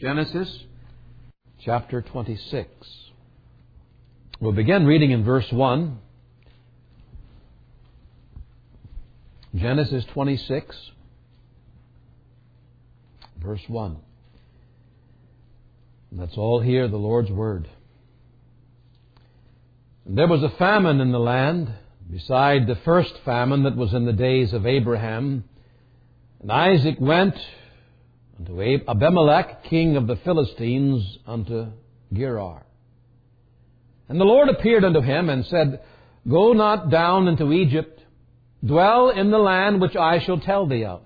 Genesis chapter 26. We'll begin reading in verse 1. Genesis 26, verse 1. Let's all hear the Lord's word. And there was a famine in the land, beside the first famine that was in the days of Abraham. And Isaac went unto Abimelech, king of the Philistines, unto Gerar. And the Lord appeared unto him and said, Go not down into Egypt, dwell in the land which I shall tell thee of.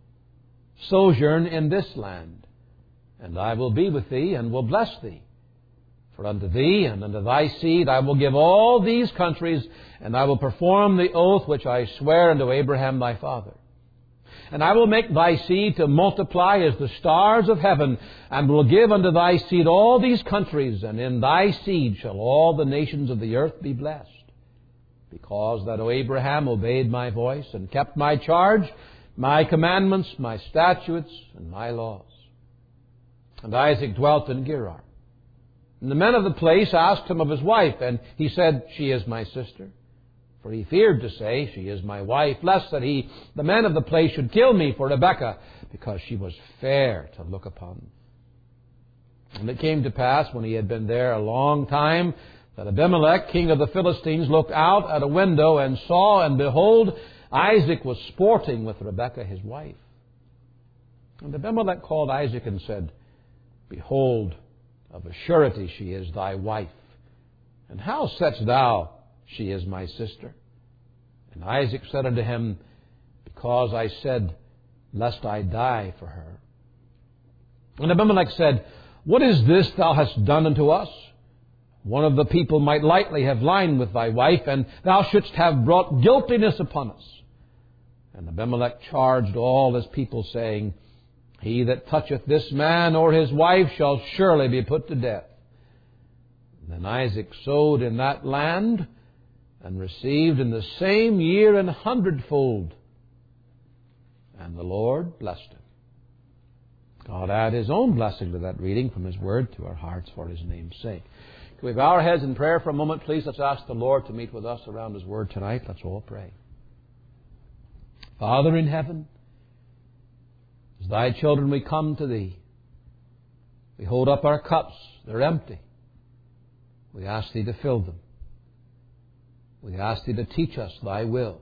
Sojourn in this land, and I will be with thee, and will bless thee. For unto thee and unto thy seed I will give all these countries, and I will perform the oath which I swear unto Abraham thy father. And I will make thy seed to multiply as the stars of heaven, and will give unto thy seed all these countries, and in thy seed shall all the nations of the earth be blessed. Because that Abraham obeyed my voice, and kept my charge, my commandments, my statutes, and my laws. And Isaac dwelt in Gerar. And the men of the place asked him of his wife, and he said, She is my sister. For he feared to say, She is my wife, lest that the men of the place should kill me for Rebekah, because she was fair to look upon. And it came to pass, when he had been there a long time, that Abimelech, king of the Philistines, looked out at a window and saw, and behold, Isaac was sporting with Rebekah his wife. And Abimelech called Isaac and said, Behold, of a surety she is thy wife. And how saidst thou, She is my sister? And Isaac said unto him, Because I said, Lest I die for her. And Abimelech said, What is this thou hast done unto us? One of the people might lightly have lain with thy wife, and thou shouldst have brought guiltiness upon us. And Abimelech charged all his people, saying, He that toucheth this man or his wife shall surely be put to death. Then Isaac sowed in that land, and received in the same year 100-fold. And the Lord blessed him. God add His own blessing to that reading from His Word to our hearts for His name's sake. Can we bow our heads in prayer for a moment, please? Let's ask the Lord to meet with us around His Word tonight. Let's all pray. Father in heaven, as Thy children we come to Thee. We hold up our cups. They're empty. We ask Thee to fill them. We ask Thee to teach us Thy will.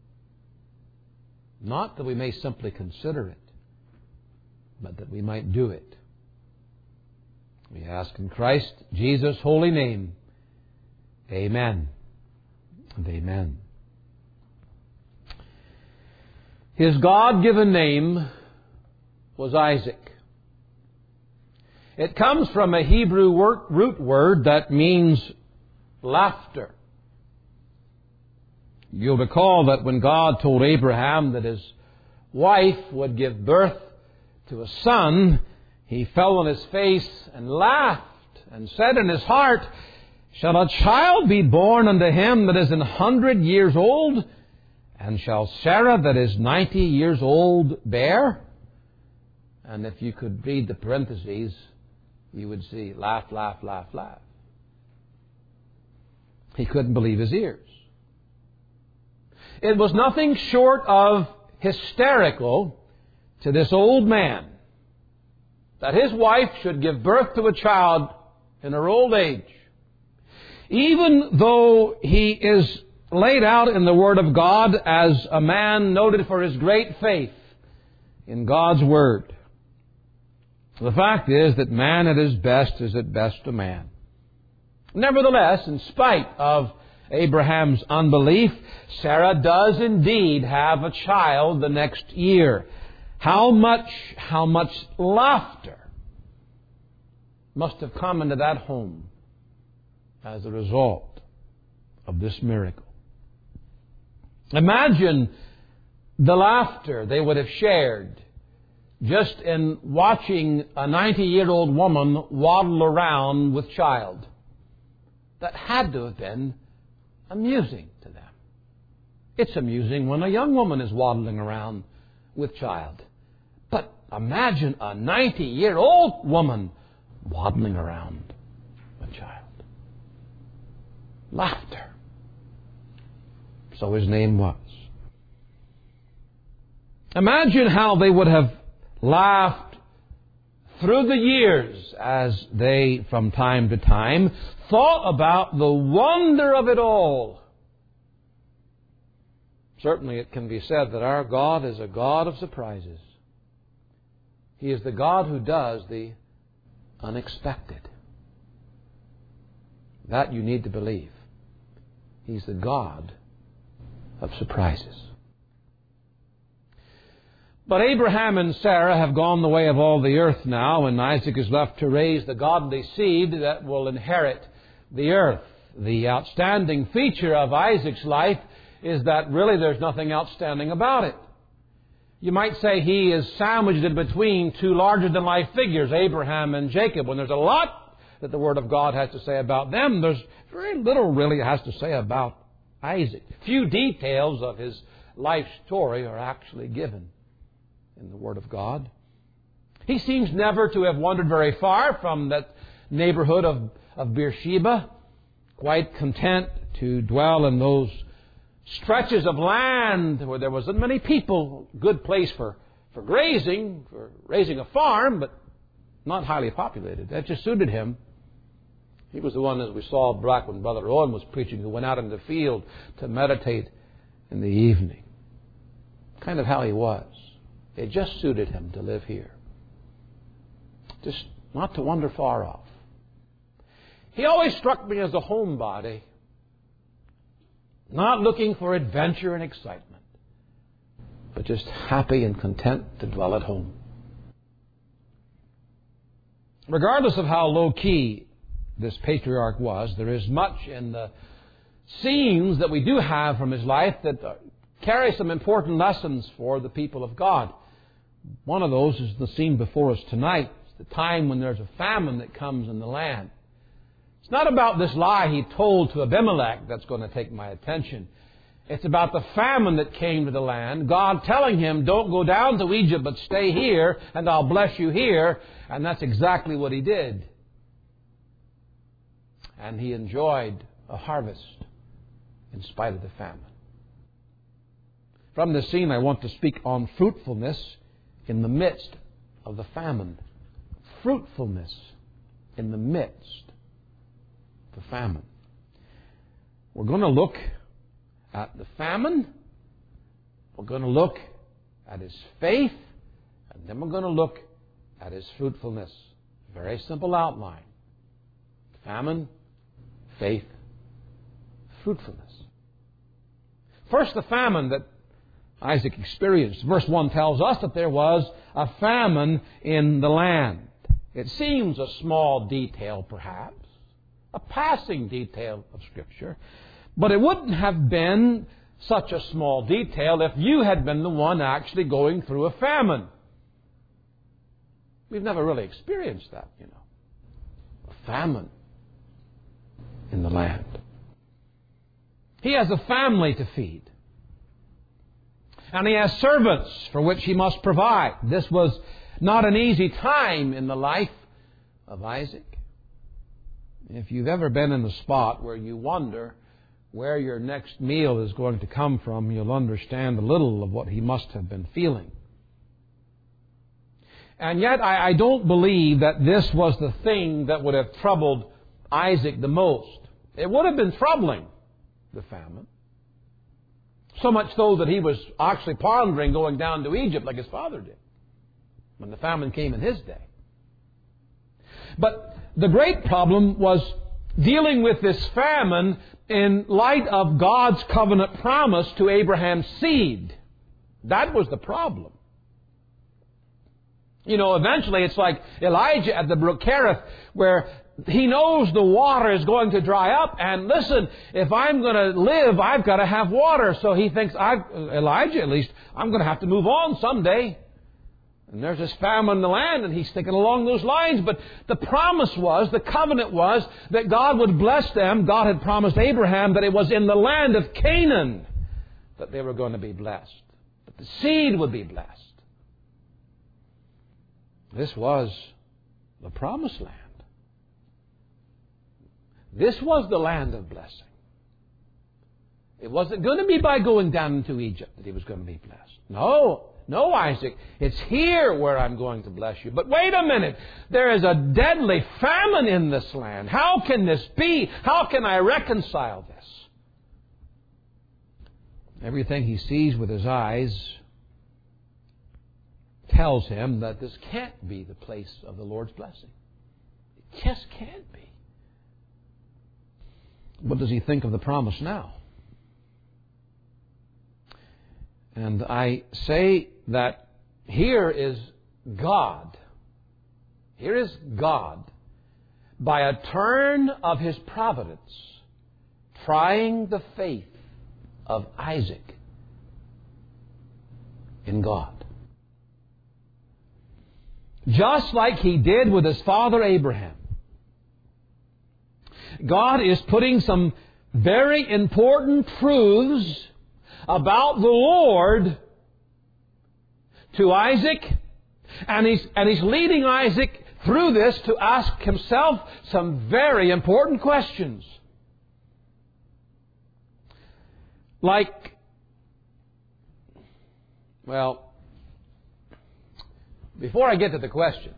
Not that we may simply consider it, but that we might do it. We ask in Christ Jesus' holy name. Amen and amen. His God-given name was Isaac. It comes from a Hebrew root word that means laughter. You'll recall that when God told Abraham that his wife would give birth to a son, he fell on his face and laughed and said in his heart, Shall a child be born unto him that is 100 years old? And shall Sarah that is 90 years old bear? And if you could read the parentheses, you would see laugh, laugh, laugh, laugh. He couldn't believe his ears. It was nothing short of hysterical to this old man that his wife should give birth to a child in her old age. Even though he is laid out in the Word of God as a man noted for his great faith in God's Word. The fact is that man at his best is at best a man. Nevertheless, in spite of Abraham's unbelief, Sarah does indeed have a child the next year. How much laughter must have come into that home as a result of this miracle. Imagine the laughter they would have shared just in watching a 90-year-old woman waddle around with child. That had to have been amusing to them. It's amusing when a young woman is waddling around with child. But imagine a 90-year-old woman waddling around a child. Laughter. So his name was. Imagine how they would have laughed through the years as they, from time to time, thought about the wonder of it all. Certainly it can be said that our God is a God of surprises. He is the God who does the unexpected. That you need to believe. He's the God of surprises. But Abraham and Sarah have gone the way of all the earth now, and Isaac is left to raise the godly seed that will inherit the earth. The outstanding feature of Isaac's life is that really there's nothing outstanding about it. You might say he is sandwiched in between two larger-than-life figures, Abraham and Jacob. When there's a lot that the Word of God has to say about them, there's very little really it has to say about Isaac. Few details of his life story are actually given in the Word of God. He seems never to have wandered very far from that neighborhood of Beersheba, quite content to dwell in those stretches of land where there wasn't many people, good place for grazing, for raising a farm, but not highly populated. That just suited him. He was the one, as we saw back when Brother Owen was preaching, who went out in the field to meditate in the evening. Kind of how he was. It just suited him to live here. Just not to wander far off. He always struck me as a homebody, not looking for adventure and excitement, but just happy and content to dwell at home. Regardless of how low-key this patriarch was, there is much in the scenes that we do have from his life that carry some important lessons for the people of God. One of those is the scene before us tonight. It's the time when there's a famine that comes in the land. It's not about this lie he told to Abimelech that's going to take my attention. It's about the famine that came to the land. God telling him, don't go down to Egypt, but stay here, and I'll bless you here. And that's exactly what he did. And he enjoyed a harvest in spite of the famine. From this scene, I want to speak on fruitfulness in the midst of the famine. Fruitfulness in the midst of the famine. We're going to look at the famine. We're going to look at his faith. And then we're going to look at his fruitfulness. Very simple outline. Famine, faith, fruitfulness. First, the famine that Isaac experienced. Verse 1 tells us that there was a famine in the land. It seems a small detail, perhaps, a passing detail of Scripture, but it wouldn't have been such a small detail if you had been the one actually going through a famine. We've never really experienced that, you know. A famine in the land. He has a family to feed. And he has servants for which he must provide. This was not an easy time in the life of Isaac. If you've ever been in the spot where you wonder where your next meal is going to come from, you'll understand a little of what he must have been feeling. And yet, I don't believe that this was the thing that would have troubled Isaac the most. It would have been troubling, the famine. So much so that he was actually pondering going down to Egypt like his father did when the famine came in his day. But the great problem was dealing with this famine in light of God's covenant promise to Abraham's seed. That was the problem. You know, eventually it's like Elijah at the brook Kerith, where he knows the water is going to dry up. And listen, if I'm going to live, I've got to have water. So he thinks, Elijah at least, I'm going to have to move on someday. And there's this famine in the land, and he's thinking along those lines. But the promise was, the covenant was, that God would bless them. God had promised Abraham that it was in the land of Canaan that they were going to be blessed. That the seed would be blessed. This was the promised land. This was the land of blessing. It wasn't going to be by going down into Egypt that he was going to be blessed. No, Isaac. It's here where I'm going to bless you. But wait a minute. There is a deadly famine in this land. How can this be? How can I reconcile this? Everything he sees with his eyes tells him that this can't be the place of the Lord's blessing. It just can't be. What does he think of the promise now? And I say that here is God. Here is God, by a turn of His providence, trying the faith of Isaac in God. Just like He did with his father Abraham. God is putting some very important truths about the Lord to Isaac, and he's leading Isaac through this to ask himself some very important questions. Like, well, before I get to the questions,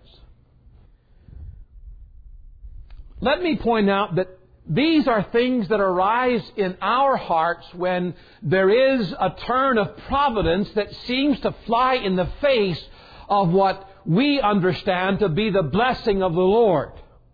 let me point out that these are things that arise in our hearts when there is a turn of providence that seems to fly in the face of what we understand to be the blessing of the Lord.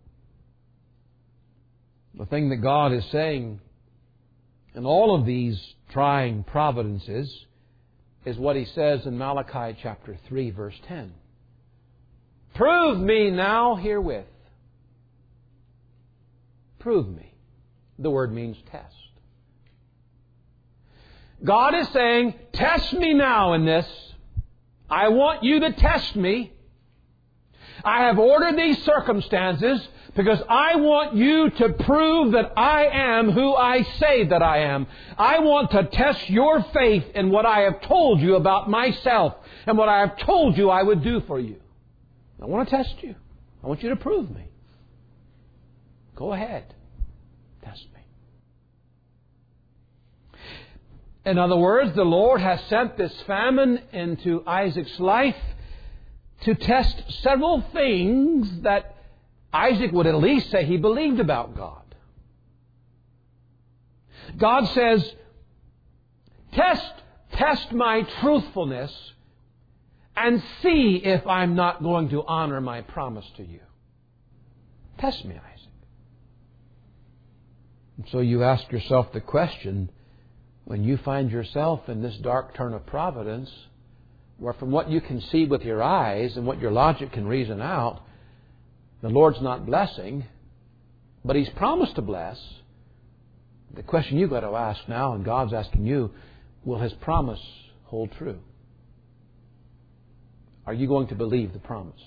The thing that God is saying in all of these trying providences is what He says in Malachi chapter 3, verse 10. Prove me now herewith. Prove me. The word means test. God is saying, test me now in this. I want you to test me. I have ordered these circumstances because I want you to prove that I am who I say that I am. I want to test your faith in what I have told you about myself and what I have told you I would do for you. I want to test you. I want you to prove me. Go ahead. Test me. In other words, the Lord has sent this famine into Isaac's life to test several things that Isaac would at least say he believed about God. God says, test my truthfulness and see if I'm not going to honor my promise to you. Test me, Isaac. And so you ask yourself the question, when you find yourself in this dark turn of providence, where from what you can see with your eyes and what your logic can reason out, the Lord's not blessing, but He's promised to bless. The question you've got to ask now, and God's asking you, will His promise hold true? Are you going to believe the promise?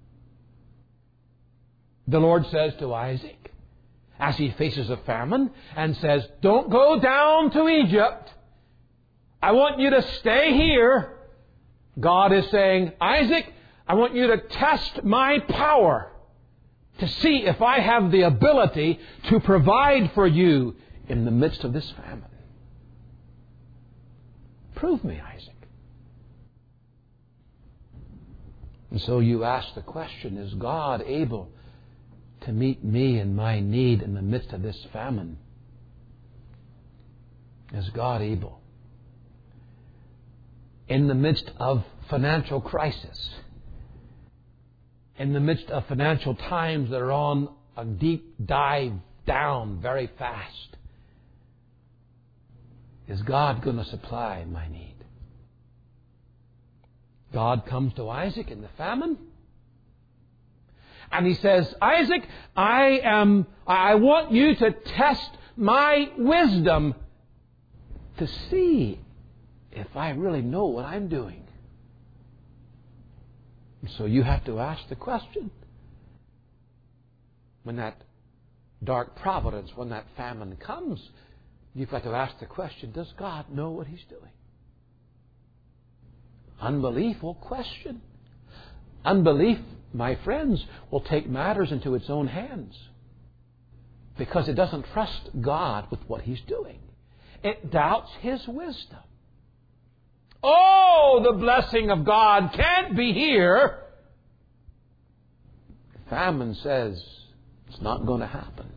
The Lord says to Isaac, as he faces a famine, and says, don't go down to Egypt. I want you to stay here. God is saying, Isaac, I want you to test my power to see if I have the ability to provide for you in the midst of this famine. Prove me, Isaac. And so you ask the question, is God able to meet me and my need in the midst of this famine? Is God able? In the midst of financial crisis, in the midst of financial times that are on a deep dive down very fast, is God going to supply my need? God comes to Isaac in the famine, and He says, Isaac, I want you to test my wisdom to see if I really know what I'm doing. So you have to ask the question, when that dark providence, when that famine comes, you've got to ask the question, does God know what He's doing? Unbelief will question. Unbelief my friends, will take matters into its own hands because it doesn't trust God with what He's doing. It doubts His wisdom. Oh, the blessing of God can't be here. Famine says it's not going to happen.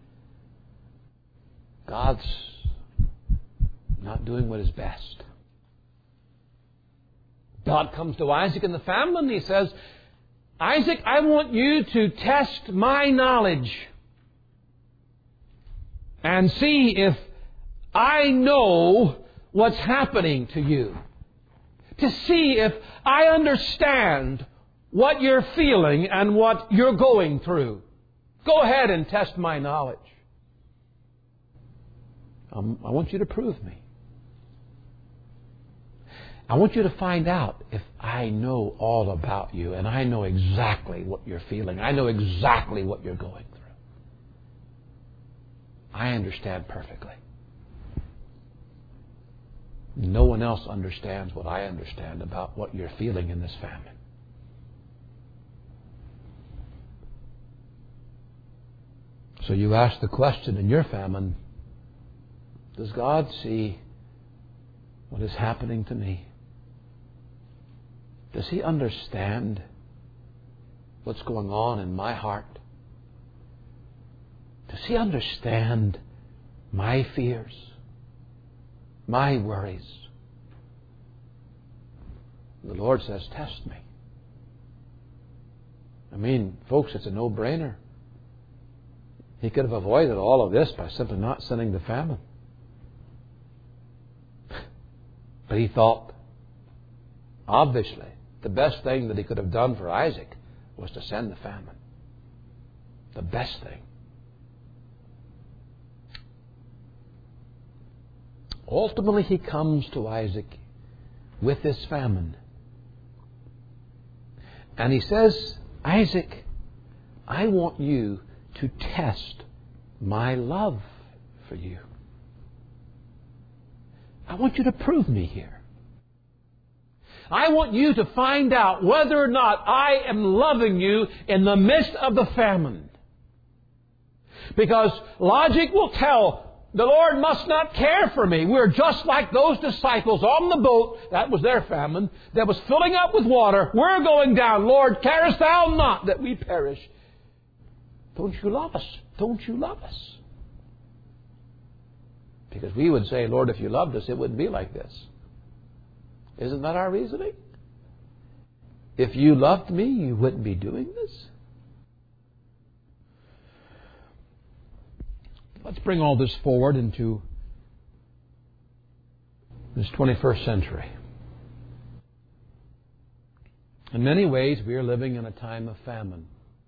God's not doing what is best. God comes to Isaac in the famine and He says, Isaac, I want you to test my knowledge and see if I know what's happening to you. To see if I understand what you're feeling and what you're going through. Go ahead and test my knowledge. I want you to prove me. I want you to find out if I know all about you and I know exactly what you're feeling. I know exactly what you're going through. I understand perfectly. No one else understands what I understand about what you're feeling in this famine. So you ask the question in your famine, does God see what is happening to me? Does He understand what's going on in my heart? Does He understand my fears, my worries? The Lord says, test me. I mean, folks, it's a no-brainer. He could have avoided all of this by simply not sending the famine. But He thought, obviously, the best thing that He could have done for Isaac was to send the famine. The best thing. Ultimately, He comes to Isaac with this famine. And He says, Isaac, I want you to test my love for you. I want you to prove me here. I want you to find out whether or not I am loving you in the midst of the famine. Because logic will tell the Lord must not care for me. We're just like those disciples on the boat, that was their famine, that was filling up with water. We're going down. Lord, carest Thou not that we perish? Don't you love us? Don't you love us? Because we would say, Lord, if you loved us, it wouldn't be like this. Isn't that our reasoning? If you loved me, you wouldn't be doing this. Let's bring all this forward into this 21st century. In many ways, we are living in a time of famine.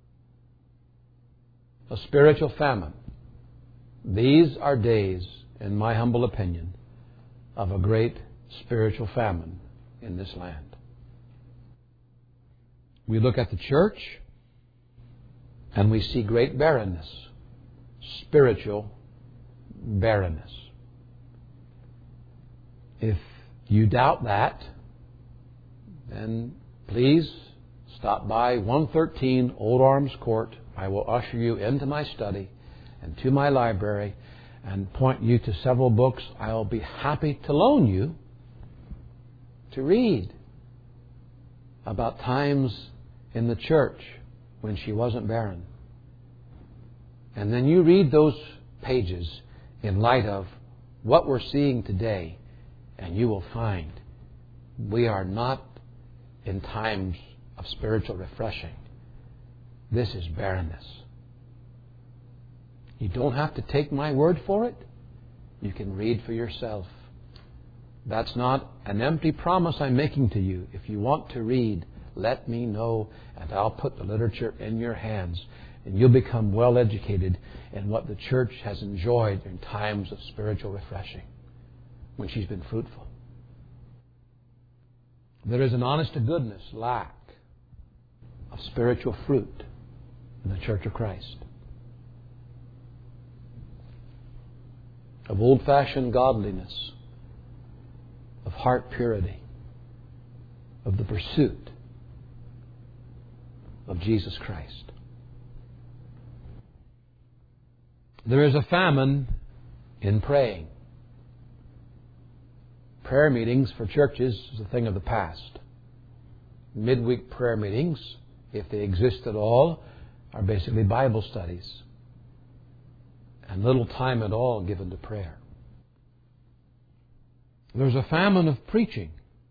A spiritual famine. These are days, in my humble opinion, of a great spiritual famine in this land. We look at the church and we see great barrenness, spiritual barrenness. If you doubt that, then please stop by 113 Old Arms Court. I will usher you into my study and to my library and point you to several books I'll be happy to loan you to read about times in the church when she wasn't barren. And then you read those pages in light of what we're seeing today, and you will find we are not in times of spiritual refreshing. This is barrenness. You don't have to take my word for it. You can read for yourself. That's not an empty promise I'm making to you. If you want to read, let me know, and I'll put the literature in your hands, and you'll become well educated in what the church has enjoyed in times of spiritual refreshing, when she's been fruitful. There is an honest to goodness lack of spiritual fruit in the Church of Christ. Of old-fashioned godliness, of heart purity, of the pursuit of Jesus Christ. There is a famine in praying. Prayer meetings for churches is a thing of the past. Midweek prayer meetings, if they exist at all, are basically Bible studies. And little time at all given to prayer. There's a famine of preaching.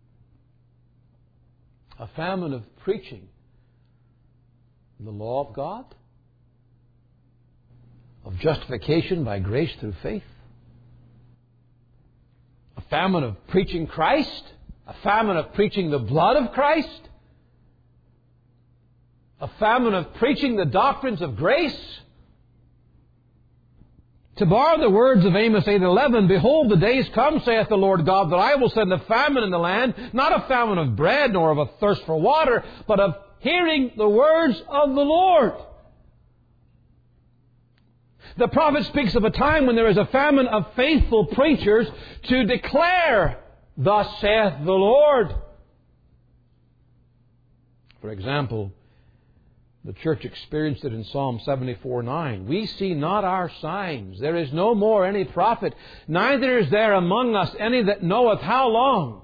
A famine of preaching the law of God, of justification by grace through faith. A famine of preaching Christ. A famine of preaching the blood of Christ. A famine of preaching the doctrines of grace. To borrow the words of Amos 8:11, behold, the days come, saith the Lord God, that I will send a famine in the land, not a famine of bread, nor of a thirst for water, but of hearing the words of the Lord. The prophet speaks of a time when there is a famine of faithful preachers to declare, thus saith the Lord. For example, the church experienced it in Psalm 74:9. We see not our signs. There is no more any prophet. Neither is there among us any that knoweth how long.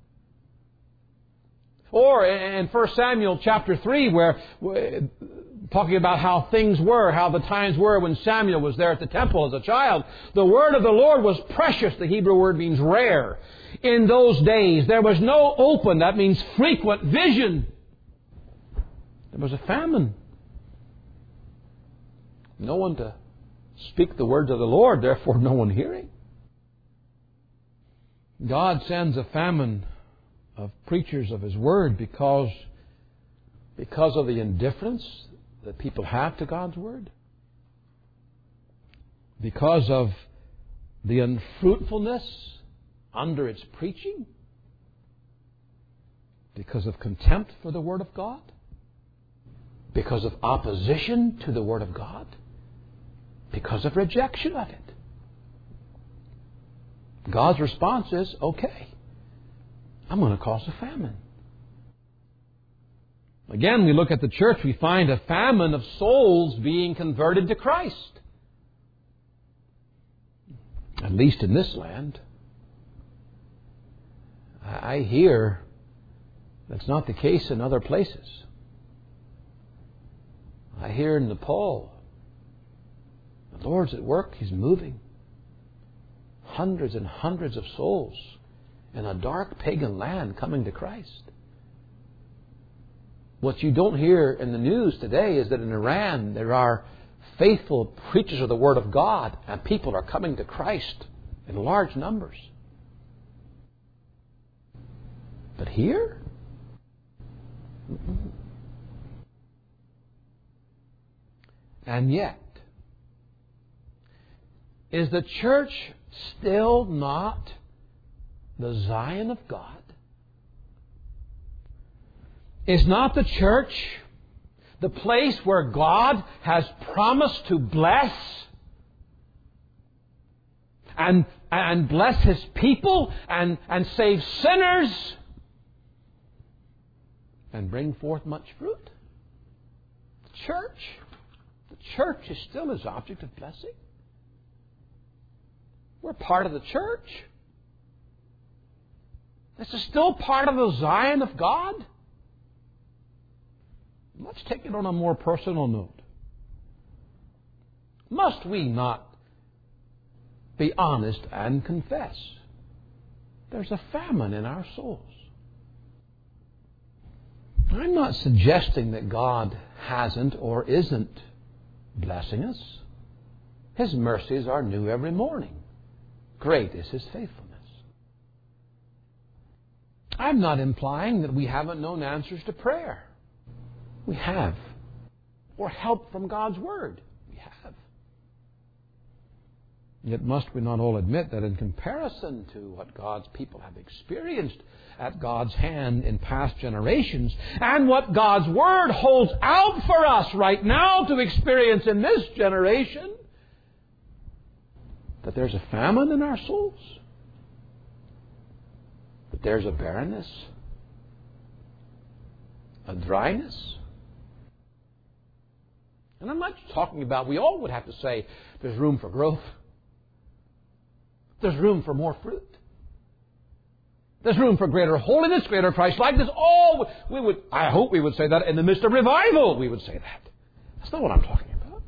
Or in 1 Samuel chapter 3, where talking about how things were, how the times were when Samuel was there at the temple as a child. The word of the Lord was precious. The Hebrew word means rare. In those days, there was no open, that means frequent, vision. There was a famine. No one to speak the words of the Lord, therefore no one hearing. God sends a famine of preachers of His Word because of the indifference that people have to God's Word. Because of the unfruitfulness under its preaching. Because of contempt for the Word of God. Because of opposition to the Word of God. Because of rejection of it. God's response is, okay, I'm going to cause a famine. Again, we look at the church, we find a famine of souls being converted to Christ. At least in this land. I hear that's not the case in other places. I hear in Nepal, the Lord's at work, He's moving. Hundreds and hundreds of souls in a dark pagan land coming to Christ. What you don't hear in the news today is that in Iran there are faithful preachers of the Word of God and people are coming to Christ in large numbers. But here? And yet, is the church still not the Zion of God? Is not the church the place where God has promised to bless and bless His people and save sinners and bring forth much fruit? The church is still His object of blessing. We're part of the church. This is still part of the Zion of God. Let's take it on a more personal note. Must we not be honest and confess there's a famine in our souls? I'm not suggesting that God hasn't or isn't blessing us. His mercies are new every morning. Great is His faithfulness. I'm not implying that we haven't known answers to prayer. We have. Or help from God's Word. We have. Yet must we not all admit that in comparison to what God's people have experienced at God's hand in past generations, and what God's Word holds out for us right now to experience in this generation, that there's a famine in our souls, that there's a barrenness, a dryness, And I'm not talking about, we all would have to say there's room for growth. There's room for more fruit. There's room for greater holiness, greater Christ-likeness. I hope we would say that in the midst of revival, we would say that. That's not what I'm talking about.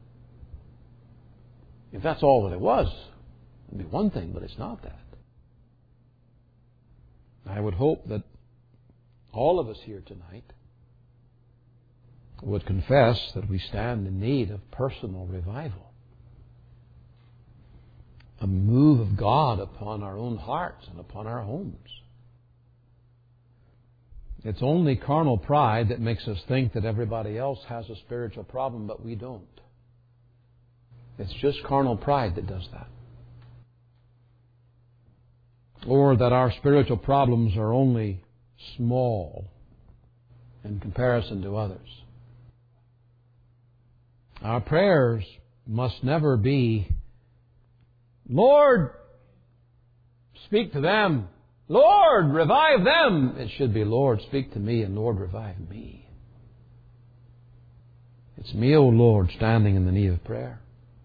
If that's all that it was, it'd be one thing, but it's not that. I would hope that all of us here tonight would confess that we stand in need of personal revival. A move of God upon our own hearts and upon our homes. It's only carnal pride that makes us think that everybody else has a spiritual problem, but we don't. It's just carnal pride that does that. Or that our spiritual problems are only small in comparison to others. Our prayers must never be, Lord, speak to them. Lord, revive them. It should be, Lord, speak to me, and Lord, revive me. It's me, O Lord, standing in the need of prayer.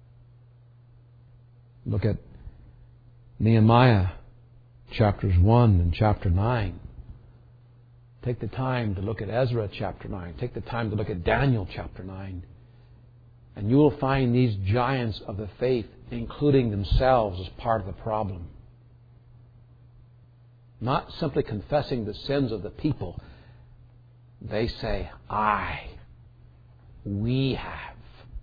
Look at Nehemiah chapters 1 and chapter 9. Take the time to look at Ezra chapter 9. Take the time to look at Daniel chapter 9. And you will find these giants of the faith, including themselves, as part of the problem. Not simply confessing the sins of the people. They say, we have.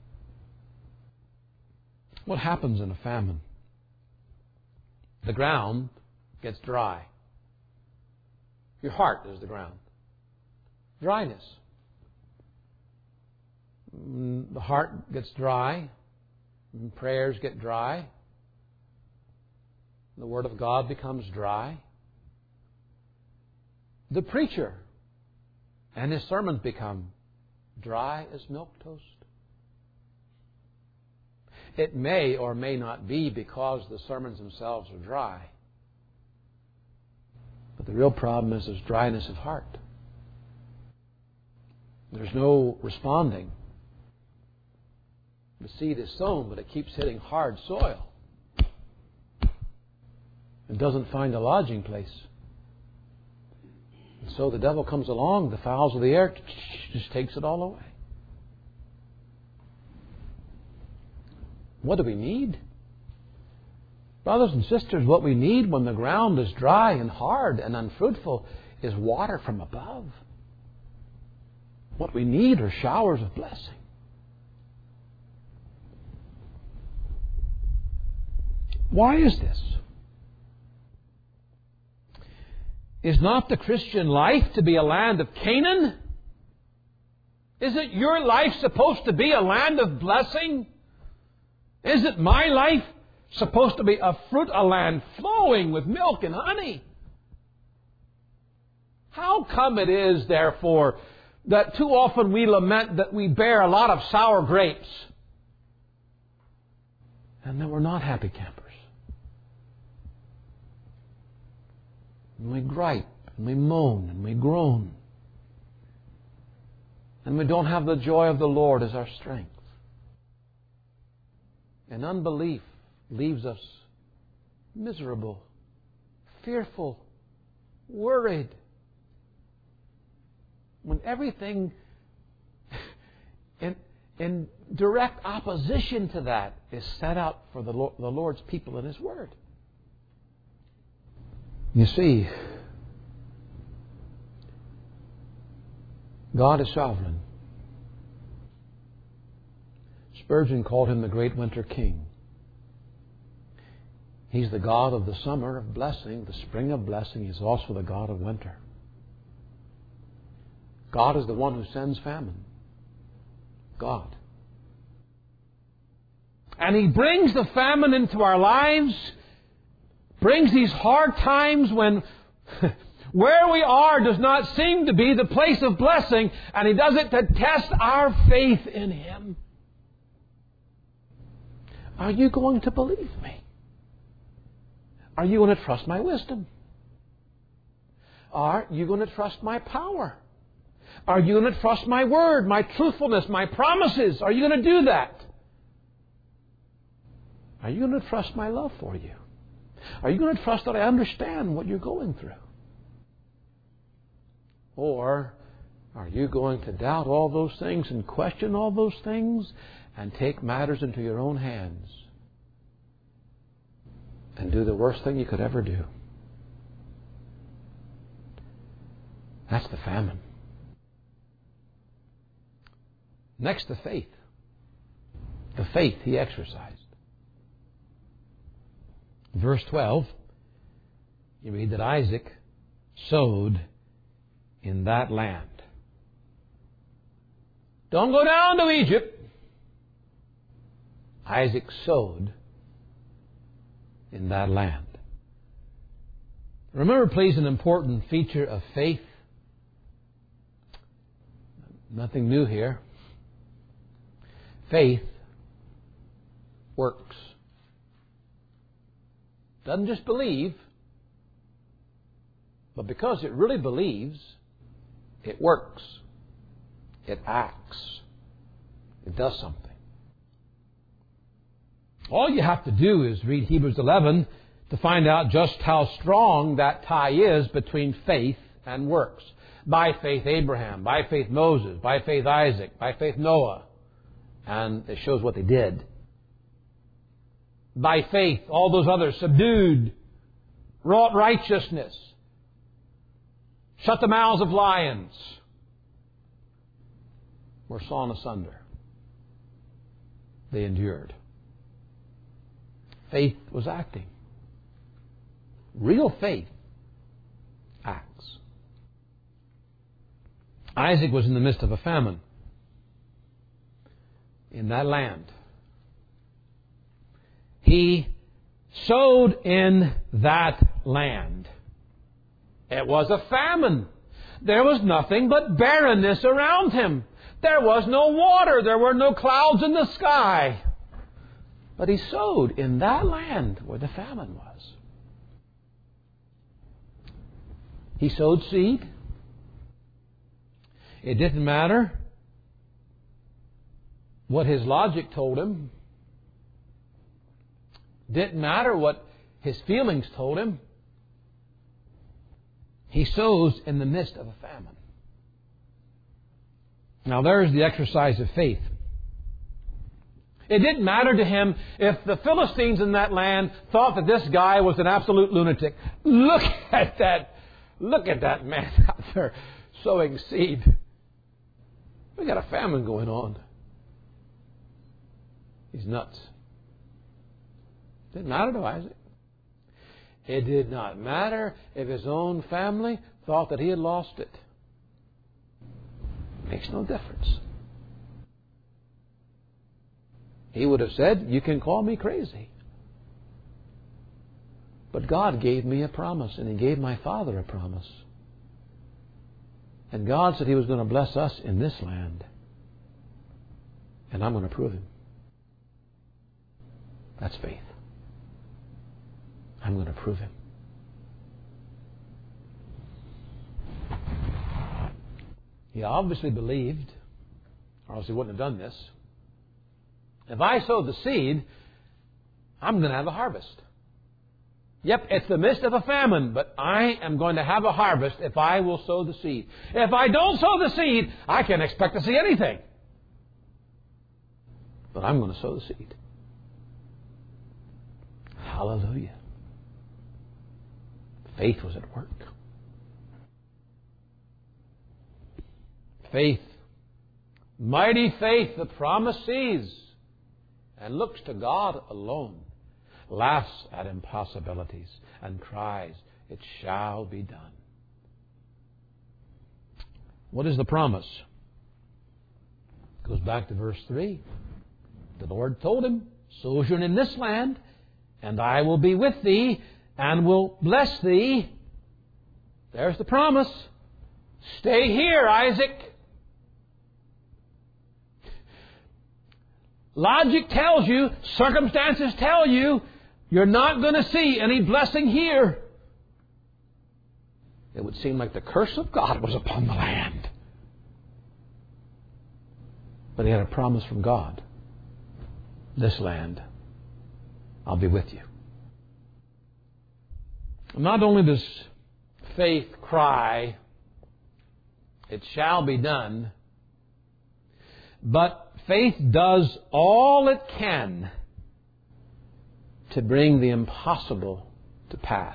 What happens in a famine? The ground gets dry. Your heart is the ground. Dryness. The heart gets dry. Prayers get dry. The Word of God becomes dry. The preacher and his sermons become dry as milk toast. It may or may not be because the sermons themselves are dry. But the real problem is there's dryness of heart. There's no responding. The seed is sown, but it keeps hitting hard soil. It doesn't find a lodging place. And so the devil comes along, the fowls of the air, just takes it all away. What do we need? Brothers and sisters, what we need when the ground is dry and hard and unfruitful is water from above. What we need are showers of blessing. Why is this? Is not the Christian life to be a land of Canaan? Isn't your life supposed to be a land of blessing? Isn't my life supposed to be a land flowing with milk and honey? How come it is, therefore, that too often we lament that we bear a lot of sour grapes and that we're not happy campers? And we gripe, and we moan, and we groan. And we don't have the joy of the Lord as our strength. And unbelief leaves us miserable, fearful, worried. When everything in direct opposition to that is set out for the Lord's people in His Word. You see, God is sovereign. Spurgeon called Him the great winter king. He's the God of the summer of blessing, the spring of blessing. He's also the God of winter. God is the one who sends famine. God. And He brings the famine into our lives, brings these hard times when where we are does not seem to be the place of blessing, and He does it to test our faith in Him. Are you going to believe me? Are you going to trust my wisdom? Are you going to trust my power? Are you going to trust my word, my truthfulness, my promises? Are you going to do that? Are you going to trust my love for you? Are you going to trust that I understand what you're going through? Or are you going to doubt all those things and question all those things and take matters into your own hands and do the worst thing you could ever do? That's the famine. Next, the faith. The faith he exercised. Verse 12, you read that Isaac sowed in that land. Don't go down to Egypt. Isaac sowed in that land. Remember, please, an important feature of faith. Nothing new here. Faith works. Doesn't just believe, but because it really believes, it works. It acts. It does something. All you have to do is read Hebrews 11 to find out just how strong that tie is between faith and works. By faith Abraham, by faith Moses, by faith Isaac, by faith Noah. And it shows what they did. By faith, all those others subdued, wrought righteousness, shut the mouths of lions, were sawn asunder. They endured. Faith was acting. Real faith acts. Isaac was in the midst of a famine in that land. He sowed in that land. It was a famine. There was nothing but barrenness around him. There was no water. There were no clouds in the sky. But he sowed in that land where the famine was. He sowed seed. It didn't matter what his logic told him. Didn't matter what his feelings told him. He sows in the midst of a famine. Now there's the exercise of faith. It didn't matter to him if the Philistines in that land thought that this guy was an absolute lunatic. Look at that man out there sowing seed. We got a famine going on. He's nuts. Didn't matter to Isaac. It did not matter if his own family thought that he had lost it. Makes no difference. He would have said, you can call me crazy. But God gave me a promise, and He gave my father a promise. And God said He was going to bless us in this land. And I'm going to prove Him. That's faith. I'm going to prove Him. He obviously believed, or else he wouldn't have done this. If I sow the seed, I'm going to have a harvest. Yep, it's the midst of a famine, but I am going to have a harvest if I will sow the seed. If I don't sow the seed, I can't expect to see anything. But I'm going to sow the seed. Hallelujah. Faith was at work. Faith, mighty faith, the promise sees and looks to God alone, laughs at impossibilities and cries, it shall be done. What is the promise? It goes back to verse 3. The Lord told him, sojourn in this land, and I will be with thee and will bless thee. There's the promise. Stay here, Isaac. Logic tells you, circumstances tell you, you're not going to see any blessing here. It would seem like the curse of God was upon the land. But he had a promise from God. This land, I'll be with you. Not only does faith cry, it shall be done, but faith does all it can to bring the impossible to pass.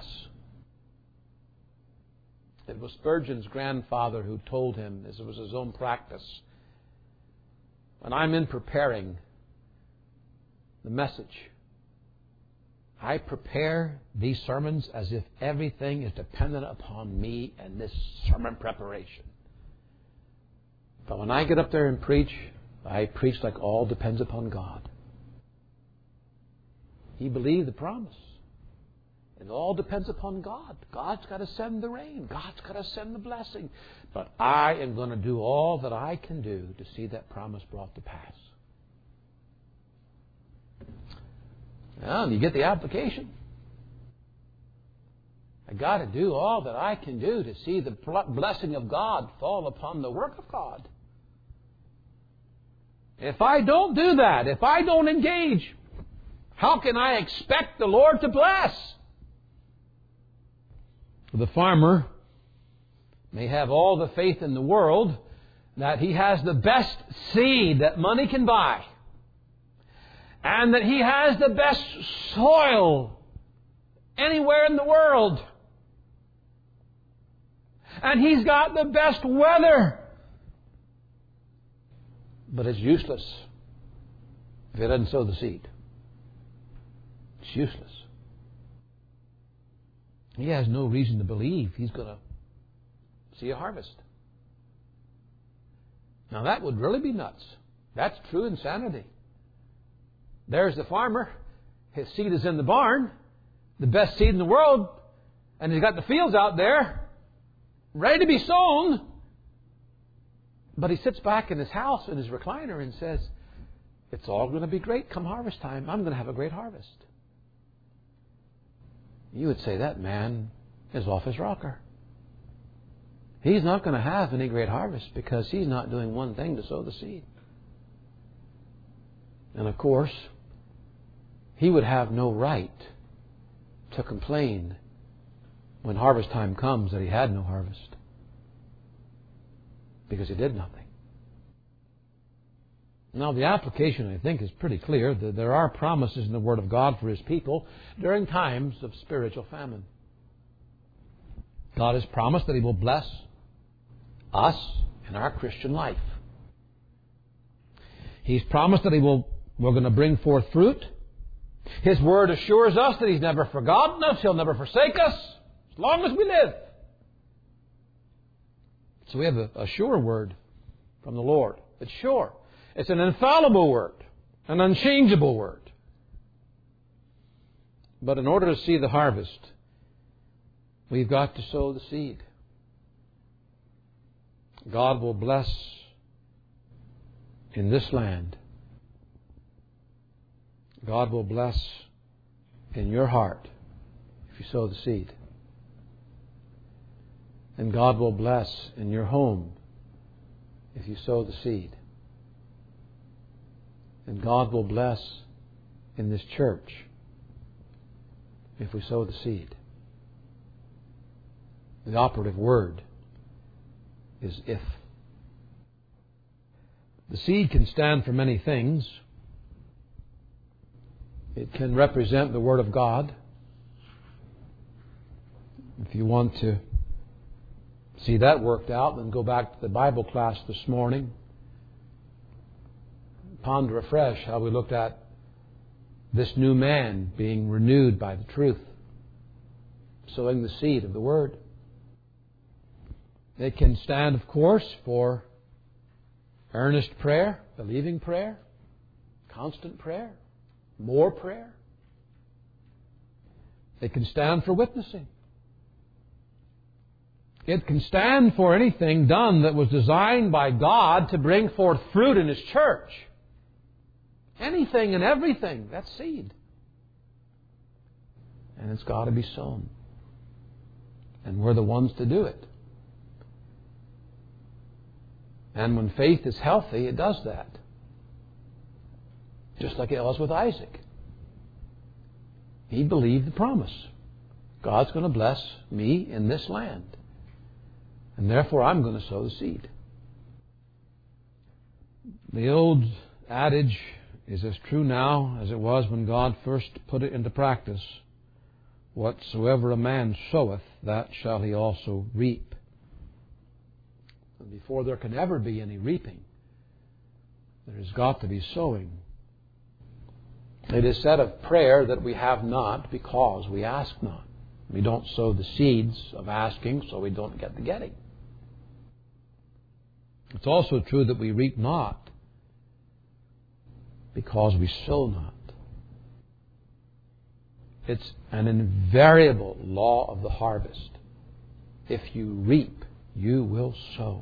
It was Spurgeon's grandfather who told him, as it was his own practice, when I'm in preparing the message, I prepare these sermons as if everything is dependent upon me and this sermon preparation. But when I get up there and preach, I preach like all depends upon God. He believed the promise. It all depends upon God. God's got to send the rain. God's got to send the blessing. But I am going to do all that I can do to see that promise brought to pass. Well, you get the application. I got to do all that I can do to see the blessing of God fall upon the work of God. If I don't do that, if I don't engage, how can I expect the Lord to bless? The farmer may have all the faith in the world that he has the best seed that money can buy, and that he has the best soil anywhere in the world, and he's got the best weather. But it's useless if he doesn't sow the seed. It's useless. He has no reason to believe he's going to see a harvest. Now that would really be nuts. That's true insanity. There's the farmer. His seed is in the barn, the best seed in the world, and he's got the fields out there ready to be sown. But he sits back in his house in his recliner and says, it's all going to be great come harvest time. I'm going to have a great harvest. You would say that man is off his rocker. He's not going to have any great harvest because he's not doing one thing to sow the seed. And of course, he would have no right to complain when harvest time comes that he had no harvest, because he did nothing. Now, the application, I think, is pretty clear. There are promises in the Word of God for His people during times of spiritual famine. God has promised that He will bless us in our Christian life. He's promised that we're going to bring forth fruit. His Word assures us that He's never forgotten us. He'll never forsake us as long as we live. So we have a sure word from the Lord. It's sure. It's an infallible word, an unchangeable word. But in order to see the harvest, we've got to sow the seed. God will bless in this land. God will bless in your heart if you sow the seed. And God will bless in your home if you sow the seed. And God will bless in this church if we sow the seed. The operative word is if. The seed can stand for many things. It can represent the Word of God. If you want to see that worked out, then go back to the Bible class this morning. Ponder afresh how we looked at this new man being renewed by the truth, sowing the seed of the Word. It can stand, of course, for earnest prayer, believing prayer, constant prayer, more prayer. It can stand for witnessing. It can stand for anything done that was designed by God to bring forth fruit in His church. Anything and everything, that's seed. And it's got to be sown. And we're the ones to do it. And when faith is healthy, it does that. Just like it was with Isaac. He believed the promise. God's going to bless me in this land. And therefore I'm going to sow the seed. The old adage is as true now as it was when God first put it into practice. Whatsoever a man soweth, that shall he also reap. And before there can ever be any reaping, there has got to be sowing. It is said of prayer that we have not because we ask not. We don't sow the seeds of asking, so we don't get the getting. It's also true that we reap not because we sow not. It's an invariable law of the harvest. If you reap, you will sow.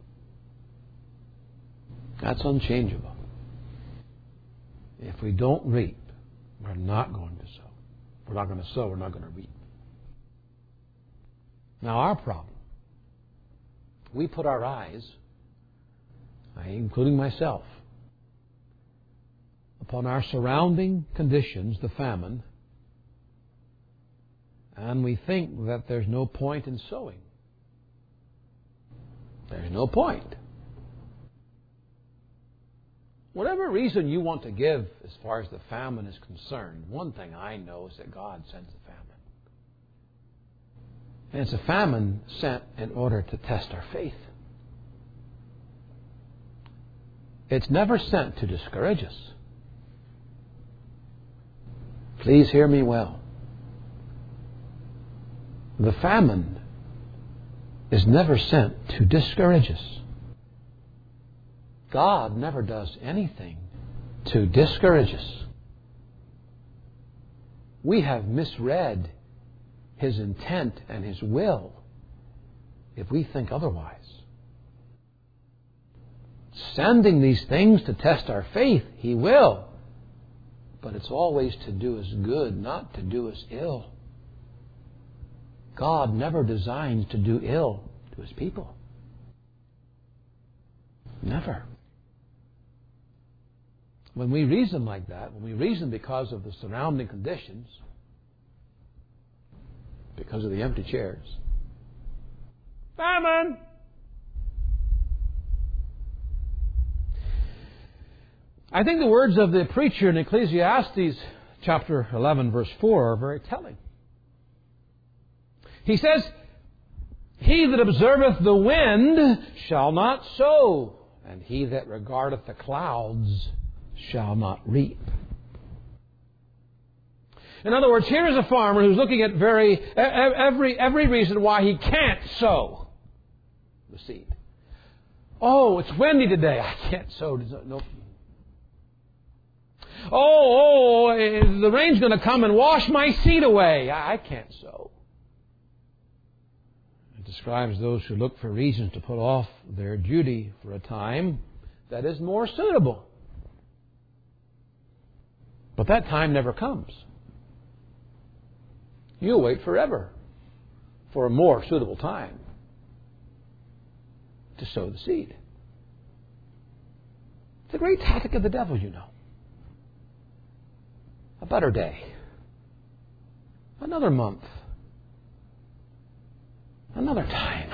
That's unchangeable. If we don't reap, we're not going to sow. We're not going to sow, we're not going to reap. Now our problem, we put our eyes, including myself, upon our surrounding conditions, the famine, and we think that there's no point in sowing. There's no point. Whatever reason you want to give as far as the famine is concerned, one thing I know is that God sends the famine. And it's a famine sent in order to test our faith. It's never sent to discourage us. Please hear me well. The famine is never sent to discourage us. God never does anything to discourage us. We have misread His intent and His will if we think otherwise. Sending these things to test our faith, He will. But it's always to do us good, not to do us ill. God never designs to do ill to His people. Never. When we reason like that, when we reason because of the surrounding conditions, because of the empty chairs, famine! I think the words of the preacher in Ecclesiastes chapter 11 verse 4 are very telling. He says, "He that observeth the wind shall not sow, and he that regardeth the clouds shall not reap." In other words, here is a farmer who's looking at every reason why he can't sow the seed. Oh, it's windy today. I can't sow. No. The rain's going to come and wash my seed away. I can't sow. It describes those who look for reasons to put off their duty for a time that is more suitable. But that time never comes. You'll wait forever for a more suitable time to sow the seed. It's a great tactic of the devil, you know. A better day. Another month. Another time.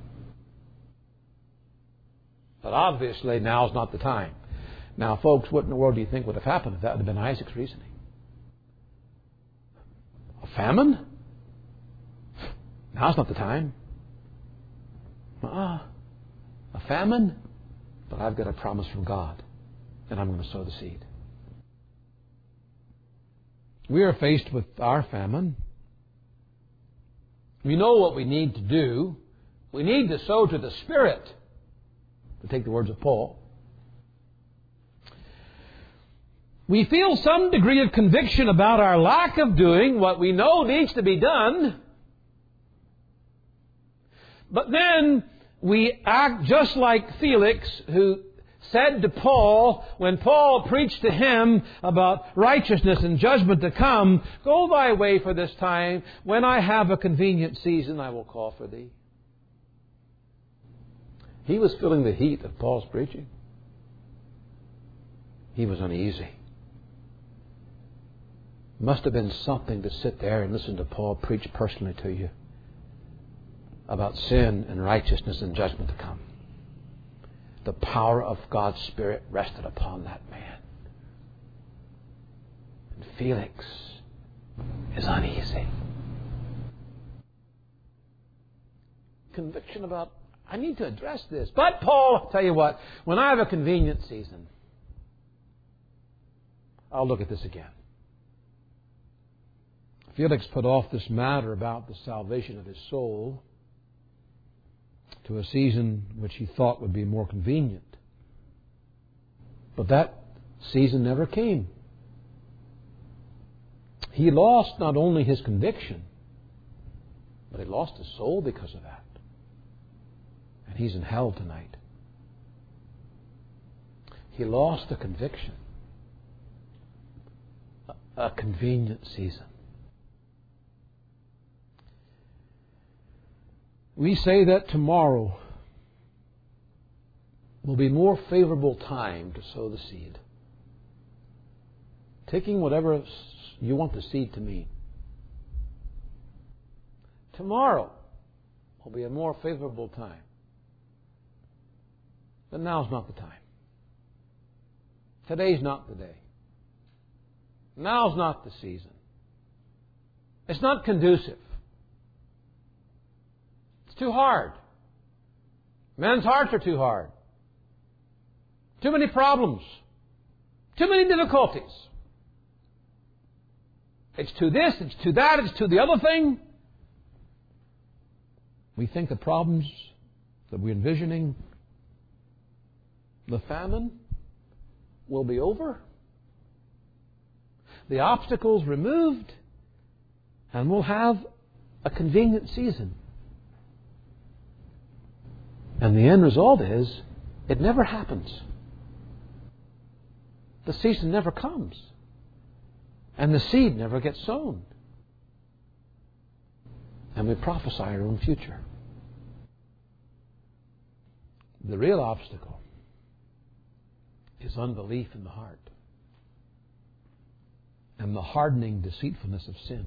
But obviously now's not the time. Now, folks, what in the world do you think would have happened if that would have been Isaac's reasoning? A famine? Now's not the time. A famine? But I've got a promise from God, and I'm going to sow the seed. We are faced with our famine. We know what we need to do. We need to sow to the Spirit, to take the words of Paul. We feel some degree of conviction about our lack of doing what we know needs to be done. But then we act just like Felix, who said to Paul, when Paul preached to him about righteousness and judgment to come, "Go thy way for this time. When I have a convenient season, I will call for thee." He was feeling the heat of Paul's preaching. He was uneasy. Must have been something to sit there and listen to Paul preach personally to you about sin and righteousness and judgment to come. The power of God's Spirit rested upon that man. And Felix is uneasy. Conviction about, I need to address this. But Paul, I'll tell you what, when I have a convenient season, I'll look at this again. Felix put off this matter about the salvation of his soul to a season which he thought would be more convenient. But that season never came. He lost not only his conviction, but he lost his soul because of that. And he's in hell tonight. He lost the conviction. A convenient season. We say that tomorrow will be more favorable time to sow the seed. Taking whatever you want the seed to mean. Tomorrow will be a more favorable time. But now's not the time. Today's not the day. Now's not the season. It's not conducive. It's too hard. Men's hearts are too hard. Too many problems. Too many difficulties. It's to this, it's to that, it's to the other thing. We think the problems that we're envisioning, the famine, will be over. The obstacles removed, and we'll have a convenient season. And the end result is, it never happens. The season never comes. And the seed never gets sown. And we prophesy our own future. The real obstacle is unbelief in the heart and the hardening deceitfulness of sin.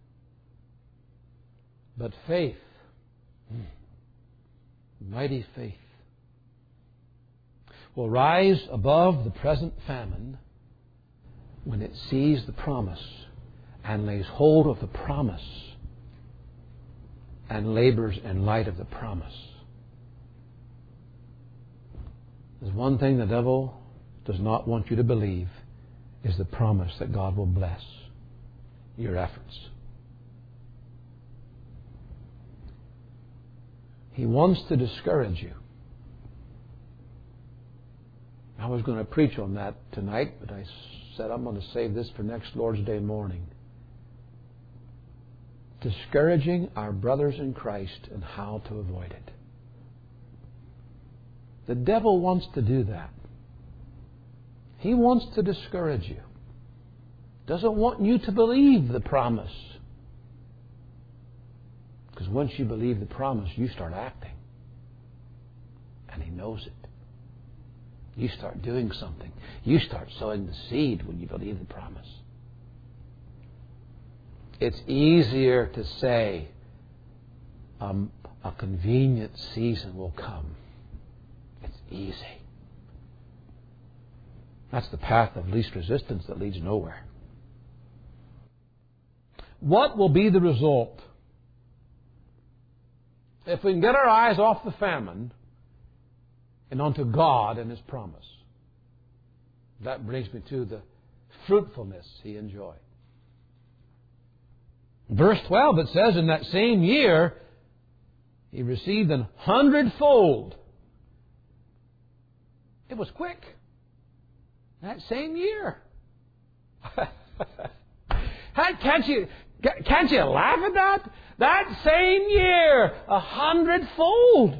But faith, mighty faith, will rise above the present famine when it sees the promise and lays hold of the promise and labors in light of the promise. There's one thing the devil does not want you to believe, is the promise that God will bless your efforts. He wants to discourage you. I was going to preach on that tonight, but I said I'm going to save this for next Lord's Day morning. Discouraging our brothers in Christ and how to avoid it. The devil wants to do that. He wants to discourage you. Doesn't want you to believe the promise. Because once you believe the promise, you start acting. And he knows it. You start doing something. You start sowing the seed when you believe the promise. It's easier to say a convenient season will come. It's easy. That's the path of least resistance that leads nowhere. What will be the result if we can get our eyes off the famine and onto God and His promise? That brings me to the fruitfulness He enjoyed. Verse 12, it says, in that same year, he received 100-fold. It was quick. That same year. Can't you laugh at that? That same year, 100-fold.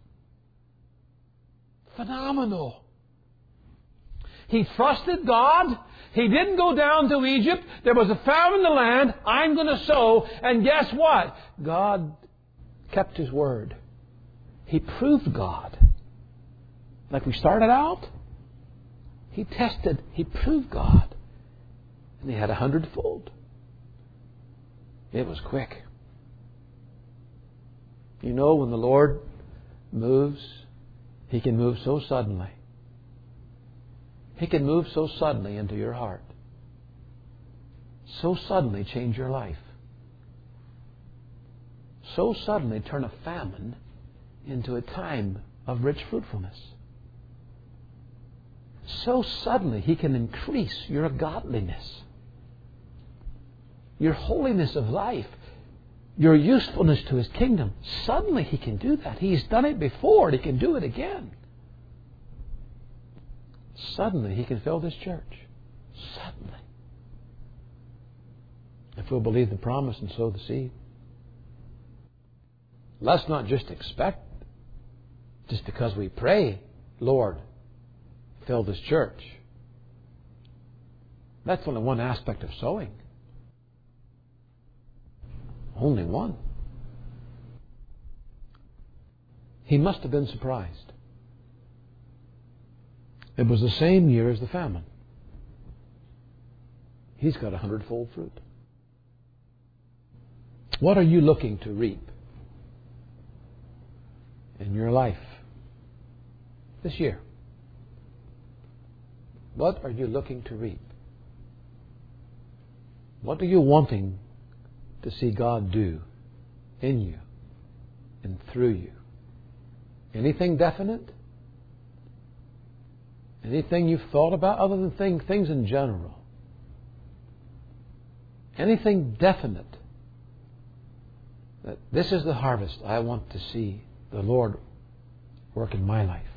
Phenomenal. He trusted God. He didn't go down to Egypt. There was a famine in the land. I'm going to sow. And guess what? God kept His word. He proved God. Like we started out. He tested. He proved God. And he had 100-fold. It was quick. You know, when the Lord moves, He can move so suddenly. He can move so suddenly into your heart. So suddenly change your life. So suddenly turn a famine into a time of rich fruitfulness. So suddenly He can increase your godliness, your holiness of life, your usefulness to His kingdom. Suddenly He can do that. He's done it before, and He can do it again. Suddenly He can fill this church. Suddenly. If we'll believe the promise and sow the seed. Let's not just expect, just because we pray, Lord, fill this church. That's only one aspect of sowing. Only one. He must have been surprised. It was the same year as the famine. He's got 100-fold fruit. What are you looking to reap in your life this year? What are you looking to reap? What are you wanting to see God do in you and through you? Anything definite? Anything you've thought about other than things in general? Anything definite? That this is the harvest I want to see the Lord work in my life.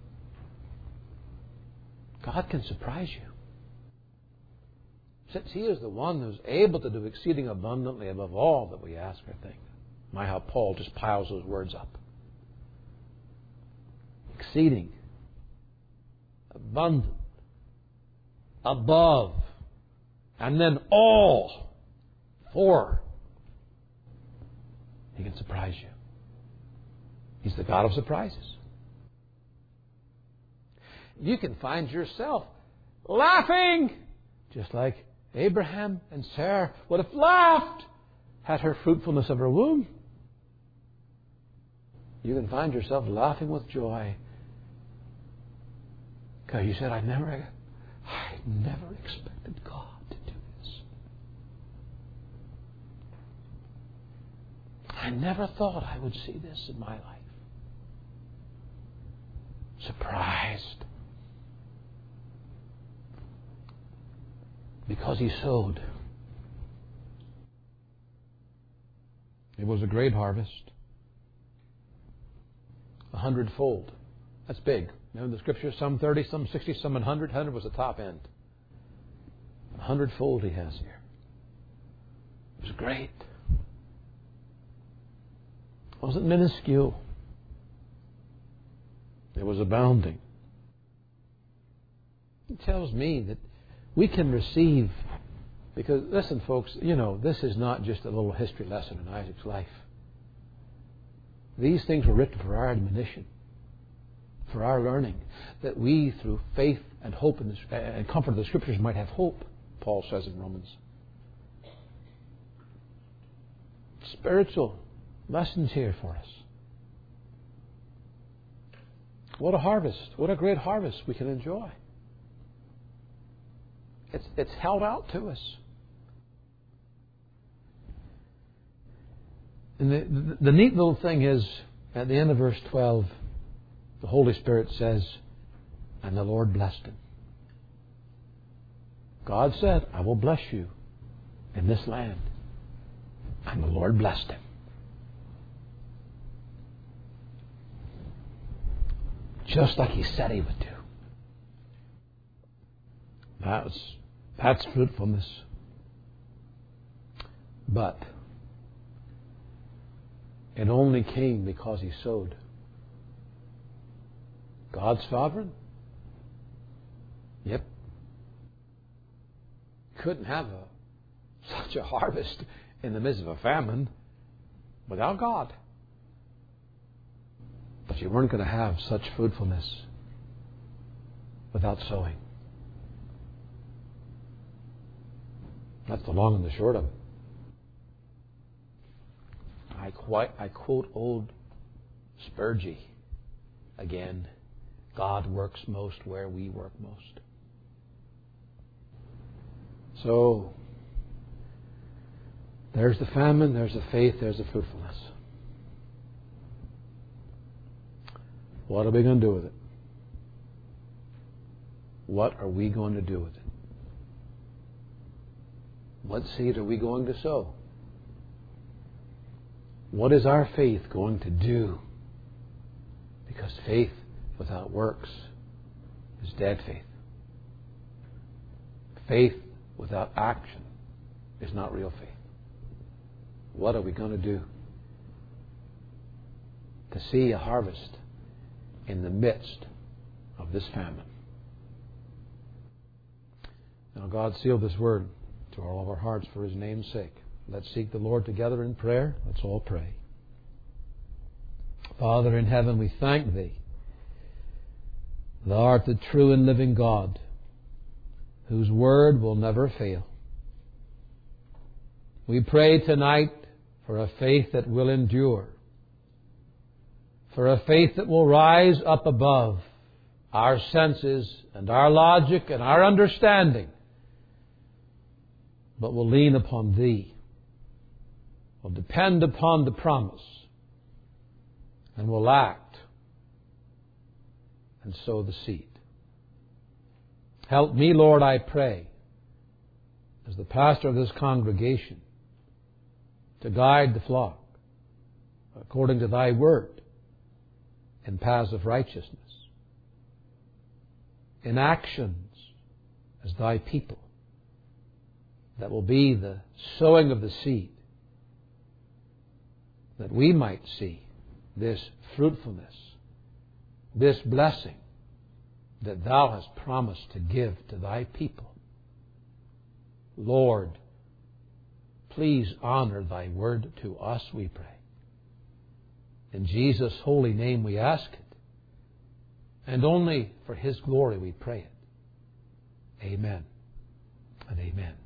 God can surprise you. Since He is the one who's able to do exceeding abundantly above all that we ask or think. My, how Paul just piles those words up. Exceeding, abundant, above, and then all for. He can surprise you. He's the God of surprises. You can find yourself laughing, just like Abraham and Sarah would have laughed at her fruitfulness of her womb. You can find yourself laughing with joy because you said, I never expected God to do this. I never thought I would see this in my life. Surprised. Because he sowed. It was a great harvest. 100-fold. That's big. You know, in the Scriptures, some 30, some 60, some 100. 100 was the top end. 100-fold he has here. It was great. It wasn't minuscule. It was abounding. It tells me that we can receive, because listen folks, you know, this is not just a little history lesson in Isaac's life. These things were written for our admonition, for our learning, that we through faith and hope and comfort of the Scriptures might have hope, Paul says in Romans. Spiritual lessons here for us. What a harvest. What a great harvest we can enjoy. It's held out to us. And the neat little thing is, at the end of verse 12, the Holy Spirit says, and the Lord blessed him. God said, I will bless you in this land. And the Lord blessed him. Just like he said he would do. That's fruitfulness. But it only came because he sowed. God's sovereign? Yep. Couldn't have such a harvest in the midst of a famine without God. But you weren't going to have such fruitfulness without sowing. That's the long and the short of it. I quote old Spurgeon again. God works most where we work most. So, there's the famine, there's the faith, there's the fruitfulness. What are we going to do with it? What are we going to do with it? What seed are we going to sow? What is our faith going to do? Because faith without works is dead faith. Faith without action is not real faith. What are we going to do to see a harvest in the midst of this famine? Now, God seal this word to all of our hearts for His name's sake. Let's seek the Lord together in prayer. Let's all pray. Father in heaven, we thank Thee. Thou art the true and living God, whose word will never fail. We pray tonight for a faith that will endure, for a faith that will rise up above our senses and our logic and our understanding, but will lean upon Thee, will depend upon the promise, and will act and sow the seed. Help me, Lord, I pray, as the pastor of this congregation, to guide the flock according to Thy word in paths of righteousness, in actions as Thy people, that will be the sowing of the seed, that we might see this fruitfulness, this blessing that Thou hast promised to give to Thy people. Lord, please honor Thy word to us, we pray. In Jesus' holy name we ask it, and only for His glory we pray it. Amen and amen.